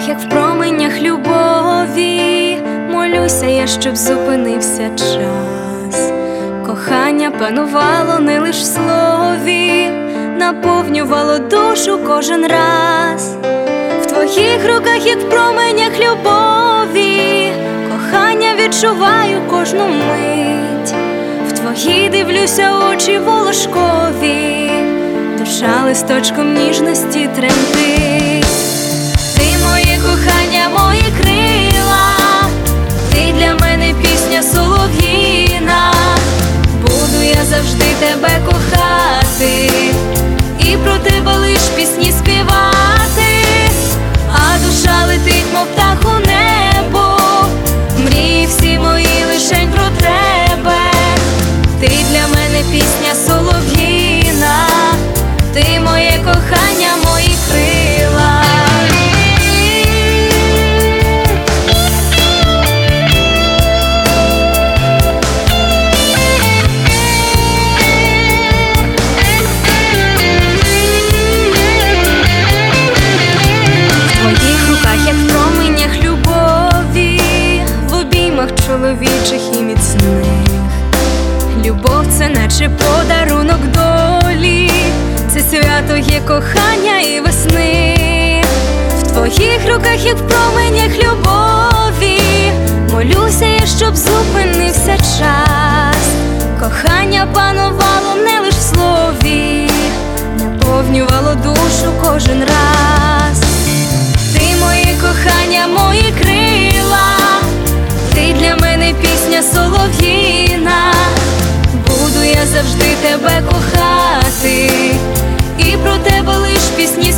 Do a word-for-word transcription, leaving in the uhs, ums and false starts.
руках, як в променях любові, молюся я, щоб зупинився час. Кохання панувало не лиш в слові, наповнювало душу кожен раз. В твоїх руках, як в променях любові, кохання відчуваю кожну мить. В твої дивлюся очі волошкові, душа листочком ніжності тремтить. Ти моє кохання, мої крила, ти для мене пісня солов'їна. Буду я завжди тебе кохати і про тебе лиш пісні співати. А душа летить, мов птах у небо, мрії всі мої лишень про тебе. Ти для мене пісня солов'їна, ти моє кохання, мої крила. Чоловічих і міцних, любов — це наче подарунок долі, це свято є кохання і весни. В твоїх руках, як в променях любові, молюся я, щоб зупинився час. Кохання панувало не лиш в слові, наповнювало душу кожен раз. Ти моє кохання, мої крила, ти для мене пісня солов'їна. Буду я завжди тебе кохати і про тебе лиш пісні